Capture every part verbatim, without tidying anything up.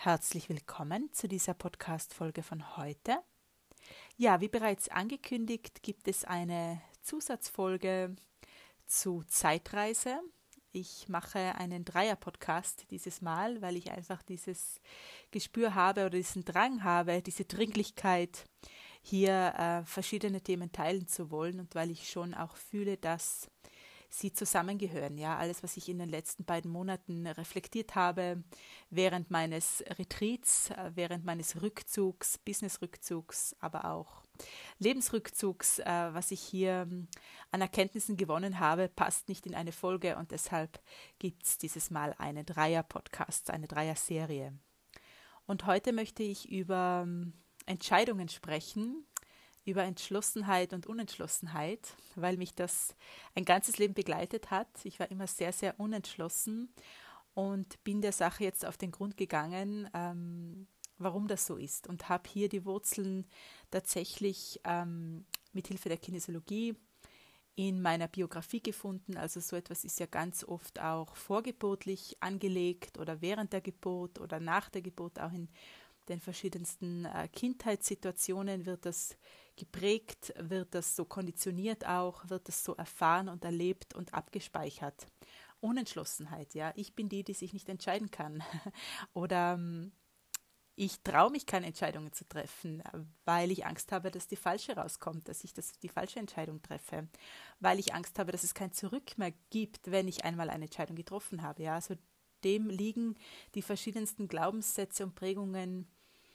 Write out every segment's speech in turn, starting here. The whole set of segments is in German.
Herzlich willkommen zu dieser Podcast-Folge von heute. Ja, wie bereits angekündigt, gibt es eine Zusatzfolge zu Zeitreise. Ich mache einen Dreier-Podcast dieses Mal, weil ich einfach dieses Gespür habe oder diesen Drang habe, diese Dringlichkeit, hier äh, verschiedene Themen teilen zu wollen und weil ich schon auch fühle, dass sie zusammengehören. Ja, alles, was ich in den letzten beiden Monaten reflektiert habe, während meines Retreats, äh, während meines Rückzugs, Business-Rückzugs, aber auch Lebensrückzugs, äh, was ich hier ähm, an Erkenntnissen gewonnen habe, passt nicht in eine Folge und deshalb gibt es dieses Mal eine Dreier-Podcast, eine Dreier-Serie. Und heute möchte ich über ähm, Entscheidungen sprechen, über Entschlossenheit und Unentschlossenheit, weil mich das ein ganzes Leben begleitet hat. Ich war immer sehr, sehr unentschlossen und bin der Sache jetzt auf den Grund gegangen, ähm, warum das so ist und habe hier die Wurzeln tatsächlich ähm, mit Hilfe der Kinesiologie in meiner Biografie gefunden. Also so etwas ist ja ganz oft auch vorgeburtlich angelegt oder während der Geburt oder nach der Geburt, auch in den verschiedensten äh, Kindheitssituationen wird das geprägt, wird das so konditioniert auch, wird das so erfahren und erlebt und abgespeichert. Unentschlossenheit, ja, ich bin die, die sich nicht entscheiden kann oder ähm, ich traue mich keine Entscheidungen zu treffen, weil ich Angst habe, dass die falsche rauskommt, dass ich das, die falsche Entscheidung treffe, weil ich Angst habe, dass es kein Zurück mehr gibt, wenn ich einmal eine Entscheidung getroffen habe. Ja, also dem liegen die verschiedensten Glaubenssätze und Prägungen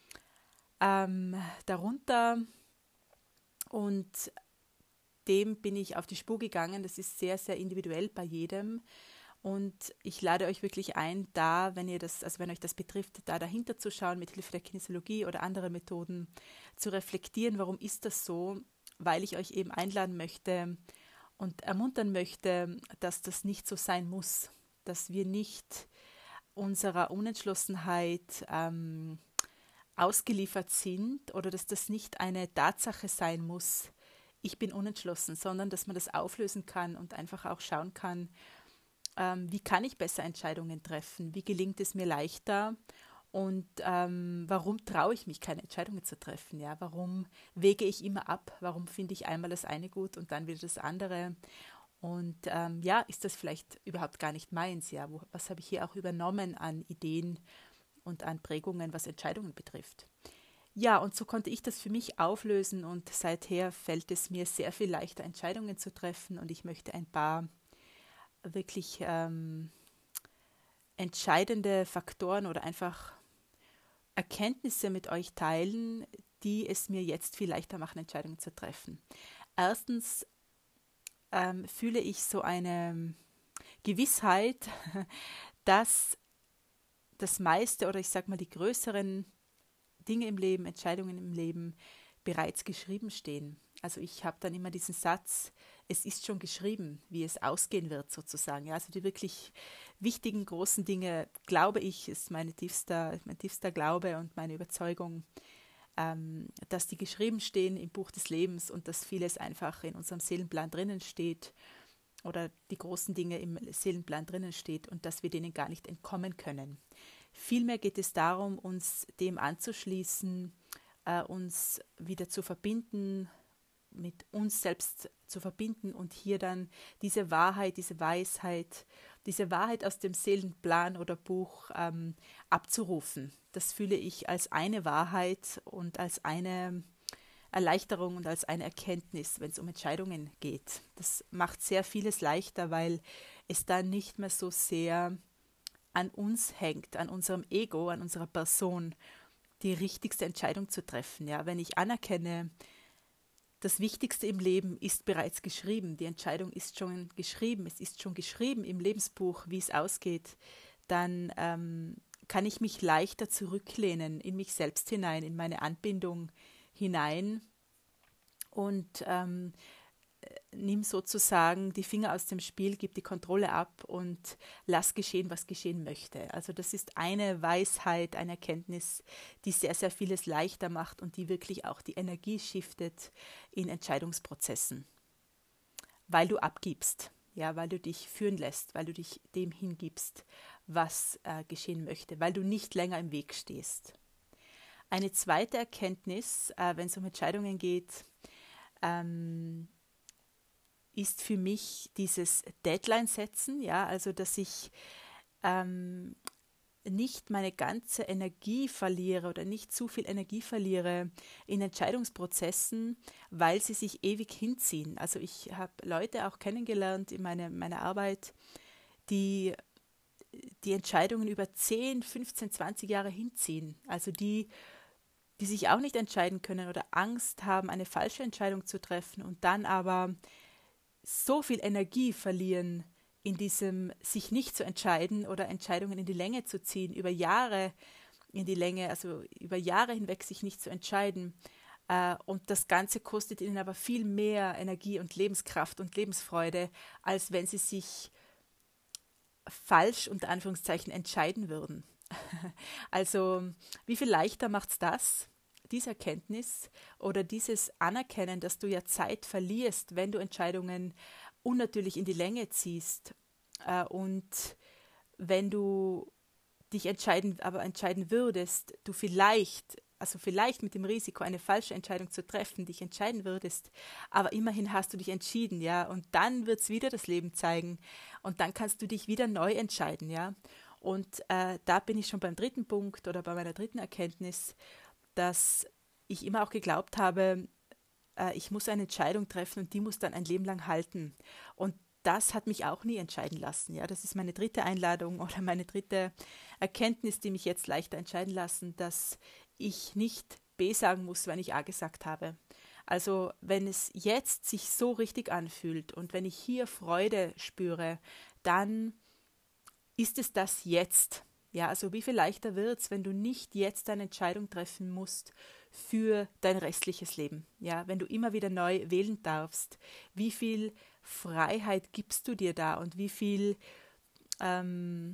ähm, darunter und dem bin ich auf die Spur gegangen. Das ist sehr, sehr individuell bei jedem. Und ich lade euch wirklich ein, da, wenn ihr das, also wenn euch das betrifft, da dahinter zu schauen, mit Hilfe der Kinesiologie oder anderen Methoden zu reflektieren, warum ist das so, weil ich euch eben einladen möchte und ermuntern möchte, dass das nicht so sein muss, dass wir nicht unserer Unentschlossenheit ähm, ausgeliefert sind oder dass das nicht eine Tatsache sein muss, ich bin unentschlossen, sondern dass man das auflösen kann und einfach auch schauen kann, ähm, wie kann ich besser Entscheidungen treffen, wie gelingt es mir leichter und ähm, warum traue ich mich, keine Entscheidungen zu treffen, ja, warum wege ich immer ab, warum finde ich einmal das eine gut und dann wieder das andere und ähm, ja, ist das vielleicht überhaupt gar nicht meins, ja, Wo, was habe ich hier auch übernommen an Ideen und an Prägungen, was Entscheidungen betrifft. Ja, und so konnte ich das für mich auflösen und seither fällt es mir sehr viel leichter, Entscheidungen zu treffen und ich möchte ein paar wirklich ähm, entscheidende Faktoren oder einfach Erkenntnisse mit euch teilen, die es mir jetzt viel leichter machen, Entscheidungen zu treffen. Erstens ähm, fühle ich so eine Gewissheit, dass das meiste oder ich sage mal die größeren Dinge im Leben, Entscheidungen im Leben bereits geschrieben stehen. Also ich habe dann immer diesen Satz, es ist schon geschrieben, wie es ausgehen wird sozusagen. Ja, also die wirklich wichtigen, großen Dinge, glaube ich, ist meine tiefster, mein tiefster Glaube und meine Überzeugung, ähm, dass die geschrieben stehen im Buch des Lebens und dass vieles einfach in unserem Seelenplan drinnen steht oder die großen Dinge im Seelenplan drinnen steht und dass wir denen gar nicht entkommen können. Vielmehr geht es darum, uns dem anzuschließen, äh, uns wieder zu verbinden, mit uns selbst zu verbinden und hier dann diese Wahrheit, diese Weisheit, diese Wahrheit aus dem Seelenplan oder Buch ähm, abzurufen. Das fühle ich als eine Wahrheit und als eine Erleichterung und als eine Erkenntnis, wenn es um Entscheidungen geht. Das macht sehr vieles leichter, weil es dann nicht mehr so sehr an uns hängt, an unserem Ego, an unserer Person, die richtigste Entscheidung zu treffen. Ja, wenn ich anerkenne, das Wichtigste im Leben ist bereits geschrieben, die Entscheidung ist schon geschrieben, es ist schon geschrieben im Lebensbuch, wie es ausgeht, dann ähm, kann ich mich leichter zurücklehnen in mich selbst hinein, in meine Anbindung hinein und ähm, nimm sozusagen die Finger aus dem Spiel, gib die Kontrolle ab und lass geschehen, was geschehen möchte. Also das ist eine Weisheit, eine Erkenntnis, die sehr, sehr vieles leichter macht und die wirklich auch die Energie shiftet in Entscheidungsprozessen, weil du abgibst, ja, weil du dich führen lässt, weil du dich dem hingibst, was äh, geschehen möchte, weil du nicht länger im Weg stehst. Eine zweite Erkenntnis, äh, wenn es um Entscheidungen geht, ähm, ist für mich dieses Deadline-Setzen, ja, also dass ich ähm, nicht meine ganze Energie verliere oder nicht zu viel Energie verliere in Entscheidungsprozessen, weil sie sich ewig hinziehen. Also ich habe Leute auch kennengelernt in meine, meiner Arbeit, die die Entscheidungen über zehn, fünfzehn, zwanzig Jahre hinziehen. Also die, die sich auch nicht entscheiden können oder Angst haben, eine falsche Entscheidung zu treffen und dann aber so viel Energie verlieren in diesem sich nicht zu entscheiden oder Entscheidungen in die Länge zu ziehen, über Jahre in die Länge, also über Jahre hinweg sich nicht zu entscheiden. Äh, und das Ganze kostet ihnen aber viel mehr Energie und Lebenskraft und Lebensfreude, als wenn sie sich falsch unter Anführungszeichen entscheiden würden. Also wie viel leichter macht es das, diese Erkenntnis oder dieses Anerkennen, dass du ja Zeit verlierst, wenn du Entscheidungen unnatürlich in die Länge ziehst äh, und wenn du dich entscheiden, aber entscheiden würdest, du vielleicht, also vielleicht mit dem Risiko, eine falsche Entscheidung zu treffen, dich entscheiden würdest, aber immerhin hast du dich entschieden, ja, und dann wird es wieder das Leben zeigen und dann kannst du dich wieder neu entscheiden, ja, und äh, da bin ich schon beim dritten Punkt oder bei meiner dritten Erkenntnis, dass ich immer auch geglaubt habe, äh, ich muss eine Entscheidung treffen und die muss dann ein Leben lang halten. Und das hat mich auch nie entscheiden lassen. Ja, das ist meine dritte Einladung oder meine dritte Erkenntnis, die mich jetzt leichter entscheiden lassen, dass ich nicht B sagen muss, wenn ich A gesagt habe. Also wenn es jetzt sich so richtig anfühlt und wenn ich hier Freude spüre, dann ist es das jetzt. Ja, also wie viel leichter wird es, wenn du nicht jetzt eine Entscheidung treffen musst für dein restliches Leben. Ja, wenn du immer wieder neu wählen darfst, wie viel Freiheit gibst du dir da und wie viel ähm,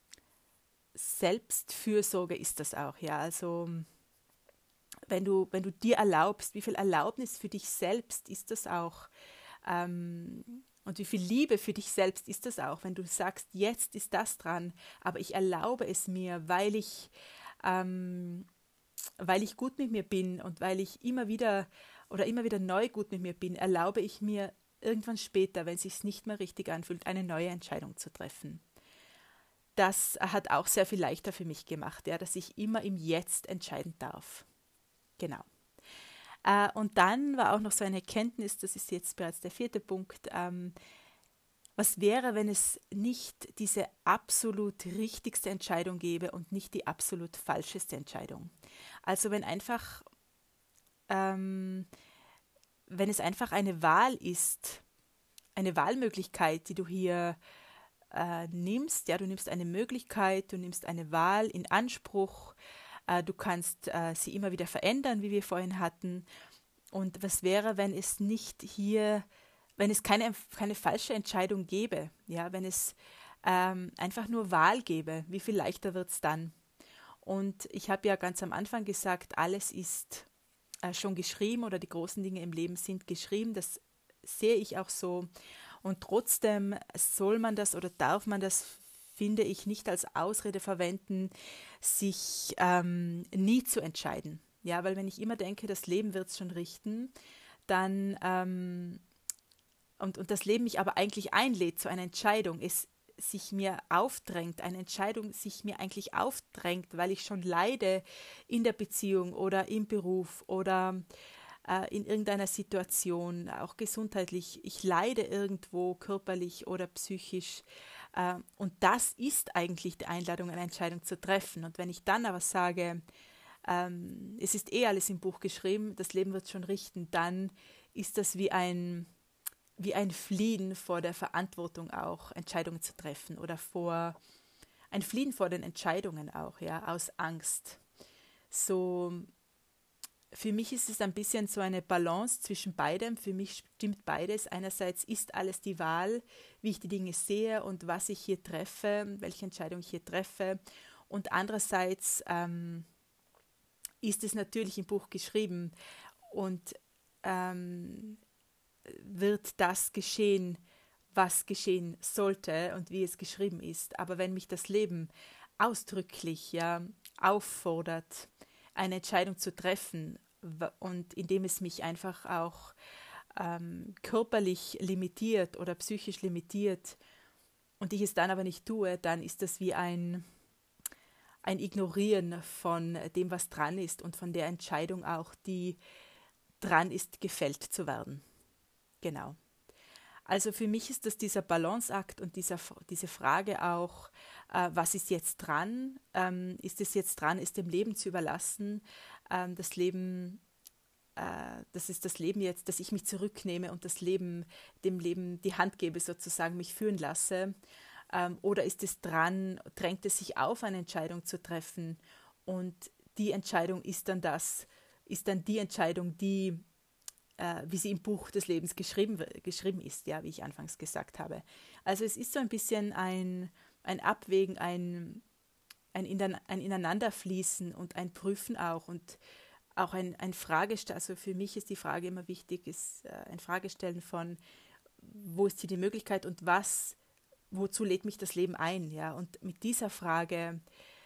Selbstfürsorge ist das auch. Ja, also wenn du, wenn du dir erlaubst, wie viel Erlaubnis für dich selbst ist das auch. Ähm, Und wie viel Liebe für dich selbst ist das auch, wenn du sagst, jetzt ist das dran, aber ich erlaube es mir, weil ich, ähm, weil ich gut mit mir bin und weil ich immer wieder oder immer wieder neu gut mit mir bin, erlaube ich mir irgendwann später, wenn es sich nicht mehr richtig anfühlt, eine neue Entscheidung zu treffen. Das hat auch sehr viel leichter für mich gemacht, ja, dass ich immer im Jetzt entscheiden darf. Genau. Äh, und dann war auch noch so eine Erkenntnis, das ist jetzt bereits der vierte Punkt, ähm, was wäre, wenn es nicht diese absolut richtigste Entscheidung gäbe und nicht die absolut falscheste Entscheidung? Also wenn einfach, ähm, wenn es einfach eine Wahl ist, eine Wahlmöglichkeit, die du hier äh, nimmst, ja, du nimmst eine Möglichkeit, du nimmst eine Wahl in Anspruch, äh, du kannst äh, sie immer wieder verändern, wie wir vorhin hatten. Und was wäre, wenn es nicht hier, wenn es keine, keine falsche Entscheidung gäbe, ja, wenn es ähm, einfach nur Wahl gäbe, wie viel leichter wird es dann? Und ich habe ja ganz am Anfang gesagt, alles ist äh, schon geschrieben oder die großen Dinge im Leben sind geschrieben, das sehe ich auch so. Und trotzdem soll man das oder darf man das, finde ich, nicht als Ausrede verwenden, sich ähm, nie zu entscheiden. Ja, weil wenn ich immer denke, das Leben wird es schon richten, dann ähm, und, und das Leben mich aber eigentlich einlädt zu einer Entscheidung, es sich mir aufdrängt, eine Entscheidung sich mir eigentlich aufdrängt, weil ich schon leide in der Beziehung oder im Beruf oder äh, in irgendeiner Situation, auch gesundheitlich, ich leide irgendwo körperlich oder psychisch. Äh, und das ist eigentlich die Einladung, eine Entscheidung zu treffen. Und wenn ich dann aber sage, ähm, es ist eh alles im Buch geschrieben, das Leben wird schon richten, dann ist das wie ein, wie ein Fliehen vor der Verantwortung auch, Entscheidungen zu treffen oder vor ein Fliehen vor den Entscheidungen auch, ja, aus Angst. So, für mich ist es ein bisschen so eine Balance zwischen beidem. Für mich stimmt beides. Einerseits ist alles die Wahl, wie ich die Dinge sehe und was ich hier treffe, welche Entscheidung ich hier treffe. Und andererseits ähm, ist es natürlich im Buch geschrieben und ähm, wird das geschehen, was geschehen sollte und wie es geschrieben ist. Aber wenn mich das Leben ausdrücklich ja, auffordert, eine Entscheidung zu treffen und indem es mich einfach auch ähm, körperlich limitiert oder psychisch limitiert und ich es dann aber nicht tue, dann ist das wie ein, ein Ignorieren von dem, was dran ist und von der Entscheidung auch, die dran ist, gefällt zu werden. Genau. Also für mich ist das dieser Balanceakt und dieser, diese Frage auch, äh, was ist jetzt dran? Ähm, ist es jetzt dran, es dem Leben zu überlassen? Ähm, das Leben, äh, das ist das Leben jetzt, dass ich mich zurücknehme und das Leben, dem Leben die Hand gebe, sozusagen mich führen lasse. Ähm, oder ist es dran, drängt es sich auf, eine Entscheidung zu treffen? Und die Entscheidung ist dann das, ist dann die Entscheidung, die äh, wie sie im Buch des Lebens geschrieben, geschrieben ist, ja, wie ich anfangs gesagt habe. Also es ist so ein bisschen ein, ein Abwägen, ein, ein, ein Ineinanderfließen und ein Prüfen auch und auch ein, ein Fragestellen. Also für mich ist die Frage immer wichtig, ist äh, ein Fragestellen von, wo ist hier die Möglichkeit und was, wozu lädt mich das Leben ein, ja, und mit dieser Frage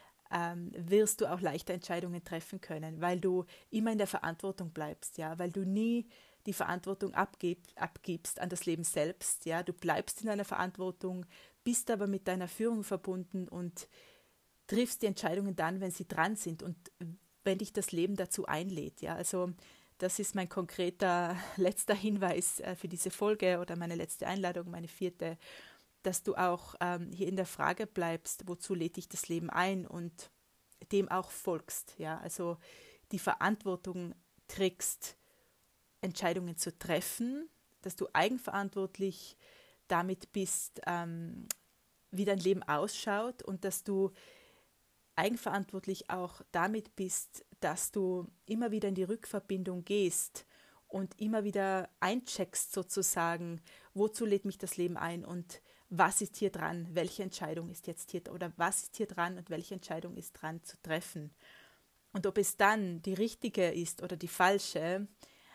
ähm, wirst du auch leichter Entscheidungen treffen können, weil du immer in der Verantwortung bleibst, ja, weil du nie die Verantwortung abgib, abgibst an das Leben selbst, ja, du bleibst in deiner Verantwortung, bist aber mit deiner Führung verbunden und triffst die Entscheidungen dann, wenn sie dran sind und wenn dich das Leben dazu einlädt, ja, also das ist mein konkreter letzter Hinweis äh, für diese Folge oder meine letzte Einladung, meine vierte, dass du auch ähm, hier in der Frage bleibst, wozu lädt dich das Leben ein und dem auch folgst. Ja? Also die Verantwortung trägst, Entscheidungen zu treffen, dass du eigenverantwortlich damit bist, ähm, wie dein Leben ausschaut und dass du eigenverantwortlich auch damit bist, dass du immer wieder in die Rückverbindung gehst und immer wieder eincheckst sozusagen, wozu lädt mich das Leben ein und was ist hier dran, welche Entscheidung ist jetzt hier oder was ist hier dran und welche Entscheidung ist dran zu treffen. Und ob es dann die richtige ist oder die falsche,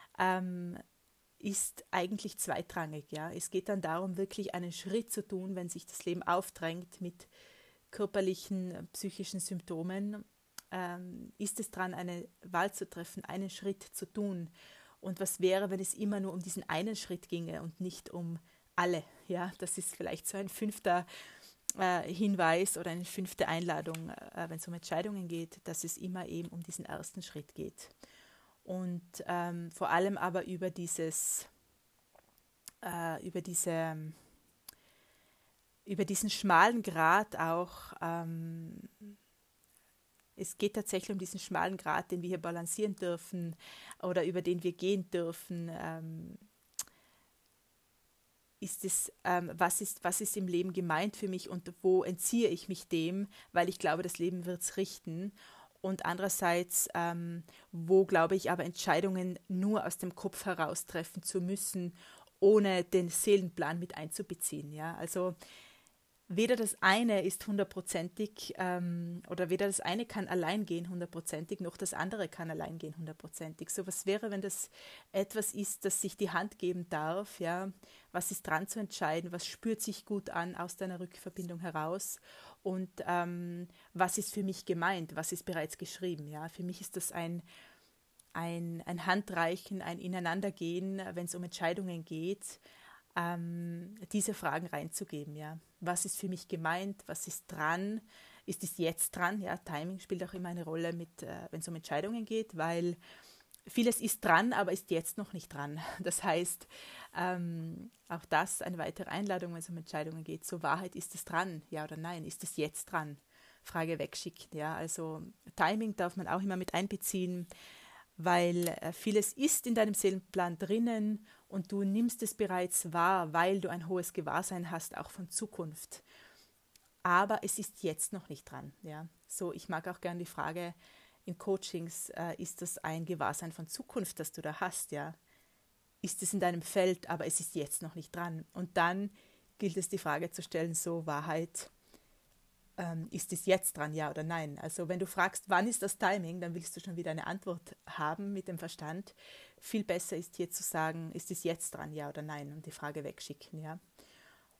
ähm, ist eigentlich zweitrangig. Ja? Es geht dann darum, wirklich einen Schritt zu tun, wenn sich das Leben aufdrängt mit körperlichen, psychischen Symptomen, ähm, ist es dran, eine Wahl zu treffen, einen Schritt zu tun. Und was wäre, wenn es immer nur um diesen einen Schritt ginge und nicht um alle? Ja, das ist vielleicht so ein fünfter äh, Hinweis oder eine fünfte Einladung, äh, wenn es um Entscheidungen geht, dass es immer eben um diesen ersten Schritt geht. Und ähm, vor allem aber über dieses, äh, über diese, über diesen schmalen Grat auch, ähm, es geht tatsächlich um diesen schmalen Grat, den wir hier balancieren dürfen oder über den wir gehen dürfen. Ähm, ist es, ähm, was ist, was ist im Leben gemeint für mich und wo entziehe ich mich dem, weil ich glaube, das Leben wird es richten. Und andererseits, ähm, wo glaube ich aber Entscheidungen nur aus dem Kopf heraus treffen zu müssen, ohne den Seelenplan mit einzubeziehen. Ja? Also weder das eine ist hundertprozentig ähm, oder weder das eine kann allein gehen hundertprozentig, noch das andere kann allein gehen hundertprozentig. So was wäre, wenn das etwas ist, das sich die Hand geben darf, ja, was ist dran zu entscheiden, was spürt sich gut an aus deiner Rückverbindung heraus und ähm, was ist für mich gemeint, was ist bereits geschrieben. Ja. Für mich ist das ein, ein, ein Handreichen, ein Ineinandergehen, wenn es um Entscheidungen geht, ähm, diese Fragen reinzugeben. Ja. Was ist für mich gemeint, was ist dran, ist es jetzt dran? Ja, Timing spielt auch immer eine Rolle, mit, äh, wenn es um Entscheidungen geht, weil vieles ist dran, aber ist jetzt noch nicht dran. Das heißt, ähm, auch das eine weitere Einladung, wenn es um Entscheidungen geht. Zur Wahrheit, ist es dran, ja oder nein? Ist es jetzt dran? Frage wegschicken. Ja? Also Timing darf man auch immer mit einbeziehen, weil äh, vieles ist in deinem Seelenplan drinnen und du nimmst es bereits wahr, weil du ein hohes Gewahrsein hast, auch von Zukunft. Aber es ist jetzt noch nicht dran. Ja? So, ich mag auch gerne die Frage in Coachings, äh, ist das ein Gewahrsein von Zukunft, das du da hast? Ja? Ist es in deinem Feld, aber es ist jetzt noch nicht dran. Und dann gilt es, die Frage zu stellen, so Wahrheit, ähm, ist es jetzt dran, ja oder nein? Also wenn du fragst, wann ist das Timing, dann willst du schon wieder eine Antwort haben mit dem Verstand. Viel besser ist hier zu sagen, ist es jetzt dran, ja oder nein? Und die Frage wegschicken, ja.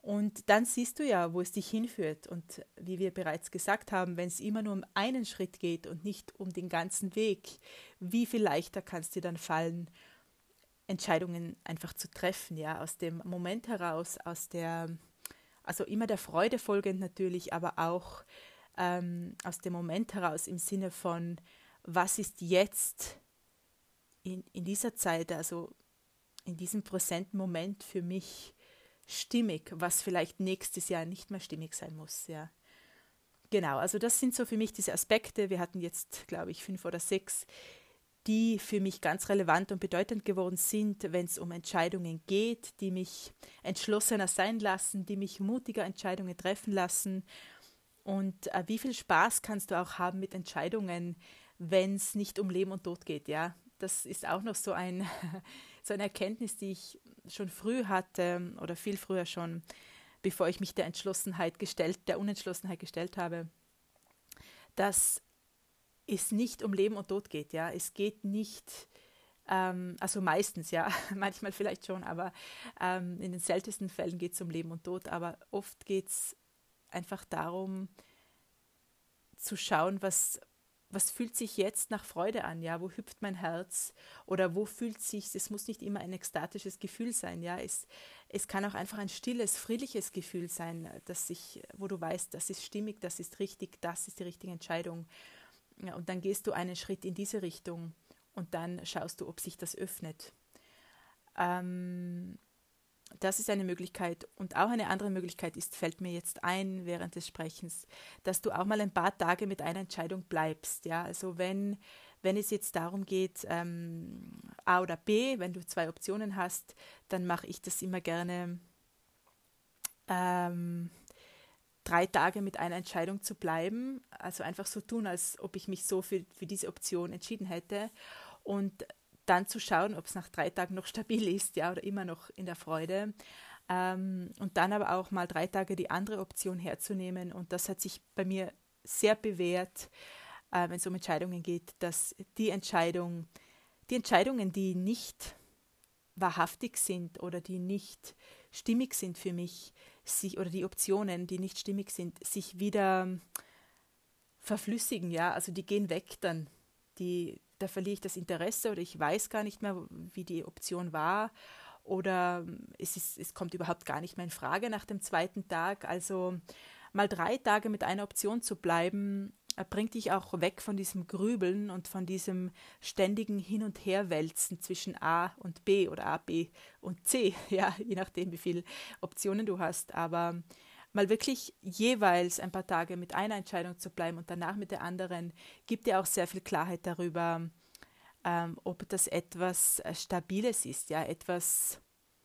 Und dann siehst du ja, wo es dich hinführt. Und wie wir bereits gesagt haben, wenn es immer nur um einen Schritt geht und nicht um den ganzen Weg, wie viel leichter kann es dir dann fallen, Entscheidungen einfach zu treffen, ja, aus dem Moment heraus, aus der, also immer der Freude folgend natürlich, aber auch ähm, aus dem Moment heraus im Sinne von, was ist jetzt in, in dieser Zeit, also in diesem präsenten Moment für mich stimmig, was vielleicht nächstes Jahr nicht mehr stimmig sein muss, ja. Genau, also das sind so für mich diese Aspekte. Wir hatten jetzt, glaube ich, fünf oder sechs, die für mich ganz relevant und bedeutend geworden sind, wenn es um Entscheidungen geht, die mich entschlossener sein lassen, die mich mutiger Entscheidungen treffen lassen. Und äh, wie viel Spaß kannst du auch haben mit Entscheidungen, wenn es nicht um Leben und Tod geht, ja. Das ist auch noch so, ein, so eine Erkenntnis, die ich schon früh hatte oder viel früher schon, bevor ich mich der Entschlossenheit gestellt, der Unentschlossenheit gestellt habe, dass es nicht um Leben und Tod geht, ja. Es geht nicht, ähm, also meistens, ja, manchmal vielleicht schon, aber ähm, in den seltensten Fällen geht es um Leben und Tod, aber oft geht es einfach darum, zu schauen, was was fühlt sich jetzt nach Freude an, ja, wo hüpft mein Herz oder wo fühlt sich, es muss nicht immer ein ekstatisches Gefühl sein, ja, es, es kann auch einfach ein stilles, friedliches Gefühl sein, dass sich, wo du weißt, das ist stimmig, das ist richtig, das ist die richtige Entscheidung, ja, und dann gehst du einen Schritt in diese Richtung und dann schaust du, ob sich das öffnet. Ähm, Das ist eine Möglichkeit und auch eine andere Möglichkeit ist, fällt mir jetzt ein während des Sprechens, dass du auch mal ein paar Tage mit einer Entscheidung bleibst. Ja? Also wenn, wenn es jetzt darum geht, ähm, A oder B, wenn du zwei Optionen hast, dann mache ich das immer gerne, ähm, drei Tage mit einer Entscheidung zu bleiben. Also einfach so tun, als ob ich mich so für, für diese Option entschieden hätte. Und dann zu schauen, ob es nach drei Tagen noch stabil ist, ja, oder immer noch in der Freude. Ähm, und dann aber auch mal drei Tage die andere Option herzunehmen. Und das hat sich bei mir sehr bewährt, äh, wenn es um Entscheidungen geht, dass die Entscheidung, die Entscheidungen, die nicht wahrhaftig sind oder die nicht stimmig sind für mich, sich, oder die Optionen, die nicht stimmig sind, sich wieder verflüssigen, ja, also die gehen weg dann. Die, da verliere ich das Interesse oder ich weiß gar nicht mehr, wie die Option war oder es, ist, es kommt überhaupt gar nicht mehr in Frage nach dem zweiten Tag. Also mal drei Tage mit einer Option zu bleiben, bringt dich auch weg von diesem Grübeln und von diesem ständigen Hin- und Herwälzen zwischen A und B oder A, B und C, ja, je nachdem, wie viele Optionen du hast. Aber mal wirklich jeweils ein paar Tage mit einer Entscheidung zu bleiben und danach mit der anderen, gibt dir auch sehr viel Klarheit darüber, ähm, ob das etwas äh, Stabiles ist, ja, etwas,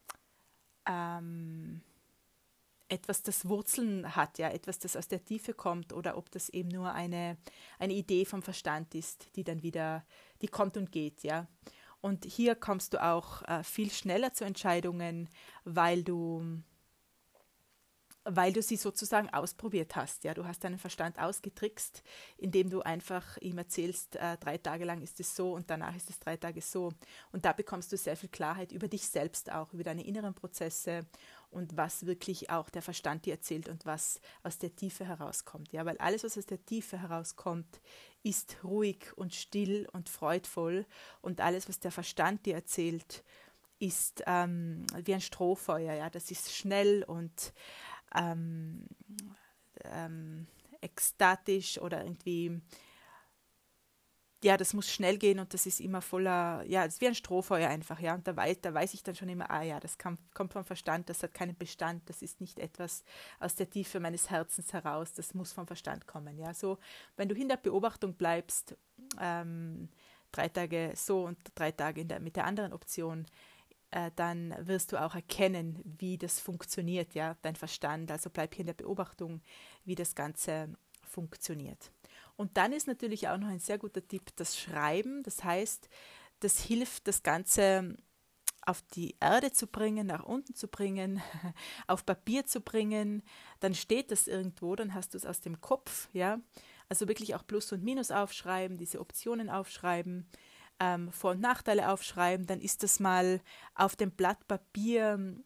ähm, etwas, das Wurzeln hat, ja, etwas, das aus der Tiefe kommt, oder ob das eben nur eine, eine Idee vom Verstand ist, die dann wieder, die kommt und geht, ja. Und hier kommst du auch äh, viel schneller zu Entscheidungen, weil du weil du sie sozusagen ausprobiert hast. Ja? Du hast deinen Verstand ausgetrickst, indem du einfach ihm erzählst, äh, drei Tage lang ist es so und danach ist es drei Tage so. Und da bekommst du sehr viel Klarheit über dich selbst auch, über deine inneren Prozesse und was wirklich auch der Verstand dir erzählt und was aus der Tiefe herauskommt. Ja? Weil alles, was aus der Tiefe herauskommt, ist ruhig und still und freudvoll, und alles, was der Verstand dir erzählt, ist ähm, wie ein Strohfeuer. Ja? Das ist schnell und Ähm, ähm, ekstatisch oder irgendwie, ja, das muss schnell gehen und das ist immer voller, ja, es ist wie ein Strohfeuer einfach, ja, und da weiß, da weiß ich dann schon immer, ah ja, das kam, kommt vom Verstand, das hat keinen Bestand, das ist nicht etwas aus der Tiefe meines Herzens heraus, das muss vom Verstand kommen, ja, so, wenn du in der Beobachtung bleibst, ähm, drei Tage so und drei Tage in der, mit der anderen Option, dann wirst du auch erkennen, wie das funktioniert, ja, dein Verstand. Also bleib hier in der Beobachtung, wie das Ganze funktioniert. Und dann ist natürlich auch noch ein sehr guter Tipp das Schreiben. Das heißt, das hilft, das Ganze auf die Erde zu bringen, nach unten zu bringen, auf Papier zu bringen. Dann steht das irgendwo, dann hast du es aus dem Kopf, ja. Also wirklich auch Plus und Minus aufschreiben, diese Optionen aufschreiben, Vor- und Nachteile aufschreiben, dann ist das mal auf dem Blatt Papier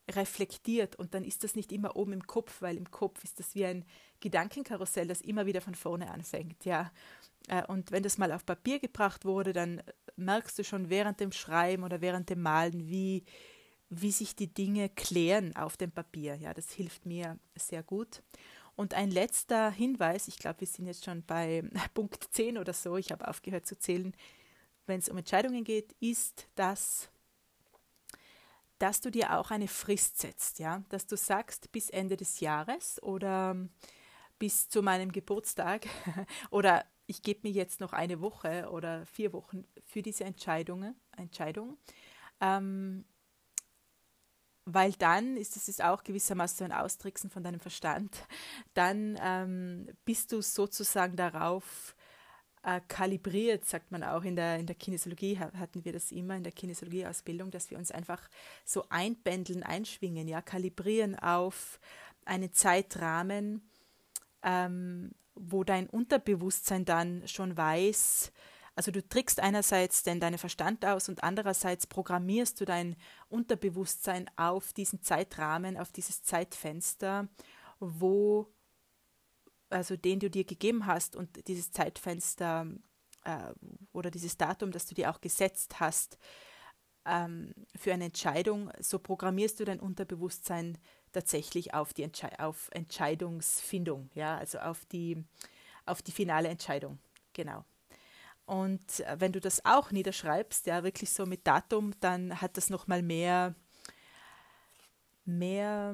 reflektiert und dann ist das nicht immer oben im Kopf, weil im Kopf ist das wie ein Gedankenkarussell, das immer wieder von vorne anfängt, ja. Äh, und wenn das mal auf Papier gebracht wurde, dann merkst du schon während dem Schreiben oder während dem Malen, wie, wie sich die Dinge klären auf dem Papier, ja. Das hilft mir sehr gut. Und ein letzter Hinweis, ich glaube, wir sind jetzt schon bei Punkt zehn oder so, ich habe aufgehört zu zählen, wenn es um Entscheidungen geht, ist, dass dass du dir auch eine Frist setzt, ja, dass du sagst, bis Ende des Jahres oder bis zu meinem Geburtstag oder ich gebe mir jetzt noch eine Woche oder vier Wochen für diese Entscheidungen, Entscheidung, ähm, weil dann ist es ist auch gewissermaßen so ein Austricksen von deinem Verstand, dann ähm, bist du sozusagen darauf äh, kalibriert, sagt man auch in der, in der Kinesiologie, hatten wir das immer in der Kinesiologie-Ausbildung, dass wir uns einfach so einpendeln, einschwingen, ja, kalibrieren auf einen Zeitrahmen, ähm, wo dein Unterbewusstsein dann schon weiß, also du trickst einerseits denn deinen Verstand aus und andererseits programmierst du dein Unterbewusstsein auf diesen Zeitrahmen, auf dieses Zeitfenster, wo also den du dir gegeben hast und dieses Zeitfenster äh, oder dieses Datum, das du dir auch gesetzt hast ähm, für eine Entscheidung, so programmierst du dein Unterbewusstsein tatsächlich auf die Entsche- auf Entscheidungsfindung, ja, also auf die, auf die finale Entscheidung, genau. Und äh, wenn du das auch niederschreibst, ja, wirklich so mit Datum, dann hat das nochmal mehr, mehr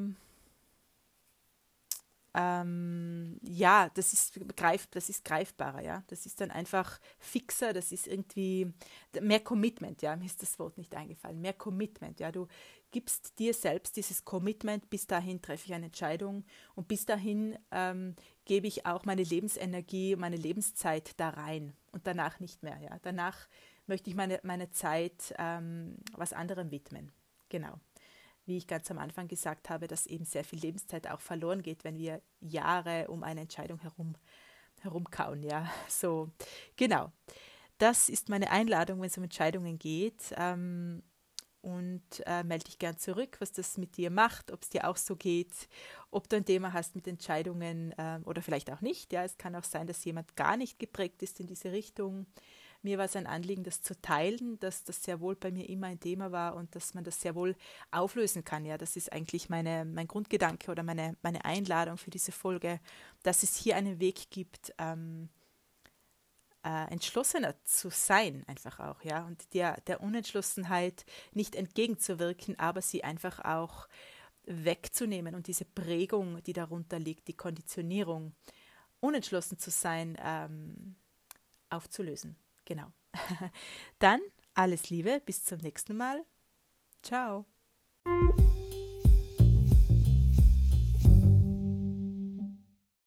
Ähm, ja, das ist, greif, das ist greifbarer, ja. Das ist dann einfach fixer, das ist irgendwie mehr Commitment, ja. Mir ist das Wort nicht eingefallen. Mehr Commitment, ja. Du gibst dir selbst dieses Commitment, bis dahin treffe ich eine Entscheidung und bis dahin ähm, gebe ich auch meine Lebensenergie, meine Lebenszeit da rein und danach nicht mehr, ja. Danach möchte ich meine, meine Zeit ähm, was anderem widmen. Genau. Wie ich ganz am Anfang gesagt habe, dass eben sehr viel Lebenszeit auch verloren geht, wenn wir Jahre um eine Entscheidung herum, herumkauen. Ja, so, genau. Das ist meine Einladung, wenn es um Entscheidungen geht. Ähm, und äh, melde dich gern zurück, was das mit dir macht, ob es dir auch so geht, ob du ein Thema hast mit Entscheidungen äh, oder vielleicht auch nicht. Ja, es kann auch sein, dass jemand gar nicht geprägt ist in diese Richtung. Mir war es ein Anliegen, das zu teilen, dass das sehr wohl bei mir immer ein Thema war und dass man das sehr wohl auflösen kann. Ja, das ist eigentlich meine, mein Grundgedanke oder meine, meine Einladung für diese Folge, dass es hier einen Weg gibt, ähm, äh, entschlossener zu sein, einfach auch, ja, und der, der Unentschlossenheit nicht entgegenzuwirken, aber sie einfach auch wegzunehmen und diese Prägung, die darunter liegt, die Konditionierung, unentschlossen zu sein, ähm, aufzulösen. Genau. Dann alles Liebe, bis zum nächsten Mal. Ciao.